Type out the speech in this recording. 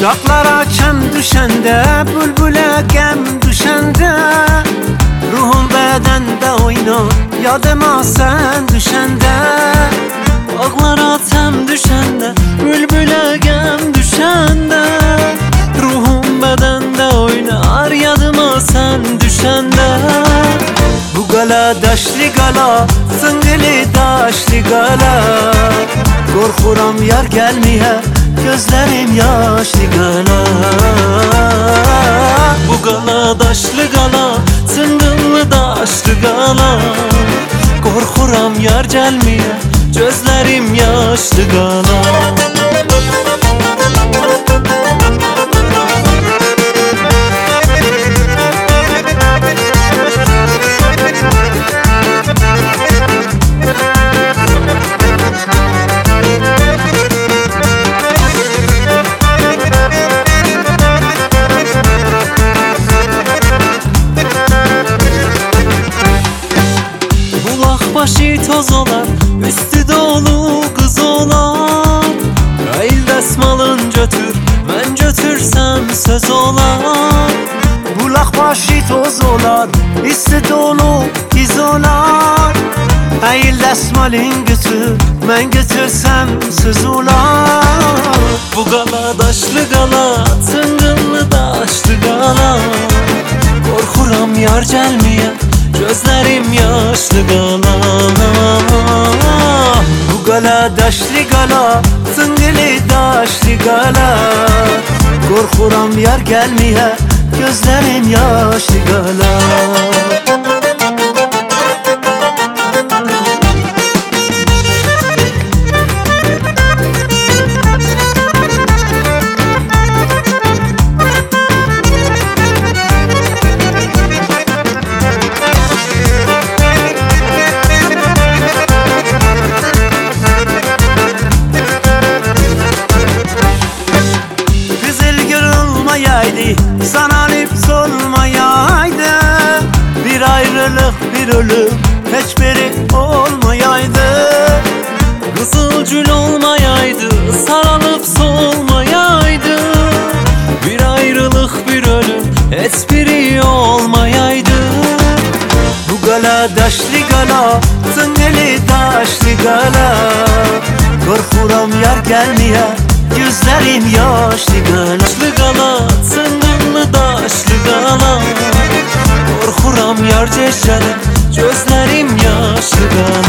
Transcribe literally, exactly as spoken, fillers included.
Dağlara çəm düşəndə, bülbülə qəm düşəndə, ruhum bədəndə oynar, yadıma sən düşəndə. Dağlara çəm düşəndə, bülbülə qəm düşəndə, ruhum bədəndə oynar, yadıma sən düşəndə. Bu qala daşlı qala, sıngılı daşlı qala, qorxuram yar gəlməyə, gözlərim yaşlı qala. Bu qala daşlı qala, çınqıllı daşlı qala, qorxuram yar gəlməyə, gözlərim yaşlı qala. Başı toz olar, üstü dolu kız olar. Qayıl dəsmalın götür, mən götürsəm söz olar. Bulaq başı toz olar, üstü dolu kız olar. Qayıl dəsmalın götür, mən götürsəm söz olar. Bu qala daşlı qala, çınqıllı daşlı qala, qorxuram yar gəlməyə, gözlərim yaşlı qala. Bu qala daşlı qala, çınqılı daşlı qala, qorxuram yar gəlməyə, gözlərim yaşlı qala. Sananıp solmayaydı, bir ayrılık bir ölüm hiçbiri olmayaydı. Kızılgül olmayaydı, sarılıp solmayaydı, bir ayrılık bir ölüm hiçbiri olmayaydı. Bu qala daşlı qala, çınqılı daşlı qala, qorxuram yar gəlməyə, gözlərim yaşlı qala. Daşlı qala, çınqıllı daşlı qala, qorxuram yar gecələr, gözlərim yaşlı qala.